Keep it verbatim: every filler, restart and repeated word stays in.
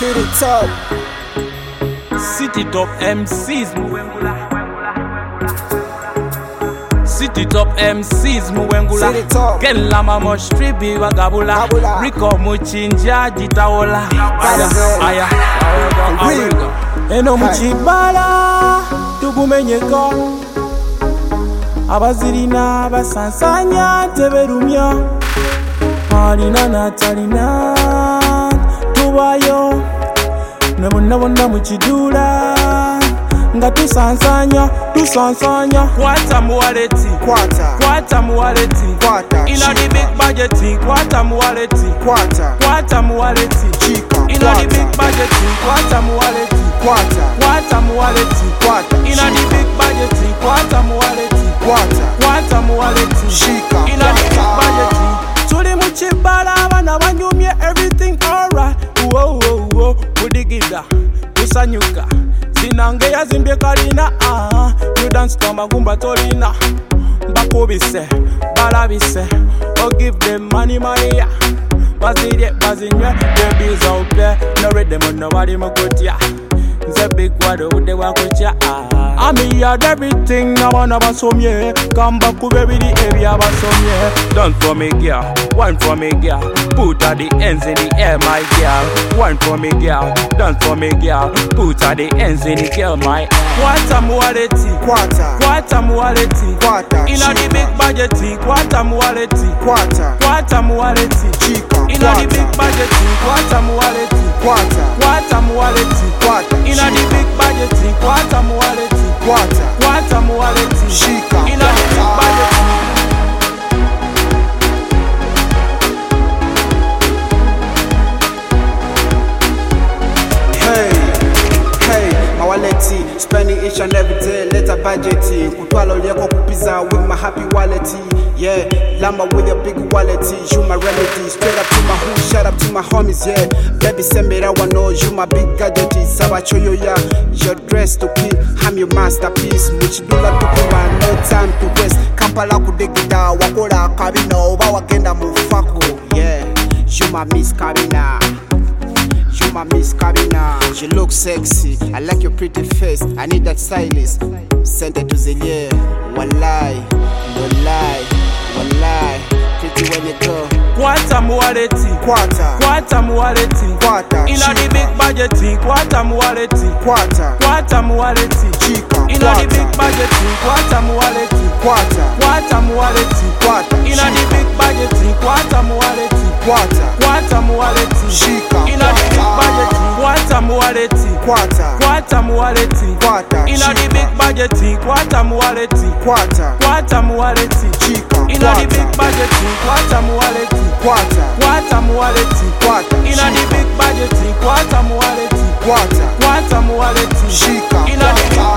City Top. City Top M Cs Muwengula. City Top M Cs Muwengula. City Top. Kela mama stribi wa gabula. Gabula. Rico muchinja jitaola. Aya, Gabula. aya. Awega. Eno muchibala tugumenyeka. Abazirina basansanya teberumya. Alina natalina tubayo nebonna bonna mukidula nga tusansanya tusansanya. Kwata mu waleti Kwata. kwata mu waleti Kwata. ina the big budget. Kwata mu waleti Kwata. kwata mu waleti Chika. ina the big budget. Kwata mu waleti Kwata. kwata mu waleti Kwata. ina the big budget. Kwata mu waleti Kwata. kwata mu waleti Shika. ina the big budget. Tuli muchibala abana banyumye everything alright. Whoa whoa whoa kudigida kusanyuka zinange yazimbye kalina. Ah you dance kama gumba tolina bakubise balabise. Oh give them money money ya bazirye bazinywe babies out there no read them on nobody mukutya nze big wado ude wakutya. Ah I'm here everything abana basomye kamba kube biri ebyabasomye. Dance for me girl, one for me girl, put all the ends in the air my girl. One for me girl, dance for me girl, put all the ends in the girl my. Kwata mu waleti Kwata. kwata mu waleti Kwata. ina the big budget. Kwata mu waleti Kwata. kwata mu waleti Chika. ina the big budget. Kwata mu waleti Kwata. kwata mu waleti Kwata. ina the big budget. Kwata mu waleti Kwata. kwata mu waleti Shika. ina the big budget. Hey, hey, my wallet, spending each and every day, later budgeting. Kutwala ulieko kupiza with my happy wallet. Yeah, lamba with your big wallet, you my remedy. Straight up to my hood, shout up to my homies, yeah. Baby sembera wano, you my big gadget. Sawa choyo ya, your dress to keep, I'm your masterpiece. Muchidula tukuma, no time to waste. Kampala kudegida, wakola kabina, oba wakenda mufako. Yeah, you my miss kabina. You my Miss Kabina. You look sexy, I like your pretty face. I need that stylist. Send it to Zelia. One lie, no lie, one lie. Pretty when you go. Kwata mu waleti Kwata. kwata mu waleti Kwata. ina the big budget. Kwata mu waleti Kwata. kwata mu waleti Chika. ina the big budget. Kwata mu waleti Kwata. kwata mu waleti Kwata. ina the big budget. Kwata mu waleti Kwata. kwata mu waleti Shika. ina the big budget. Kwata mu waleti Kwata. kwata mu waleti Kwata. ina the big budget. Kwata mu waleti Kwata. kwata mu waleti Chika. ina the big budget. Kwata mu waleti Kwata. kwata mu waleti Kwata. ina the big budget. Kwata mu waleti Kwata. kwata mu waleti Shika. ina the big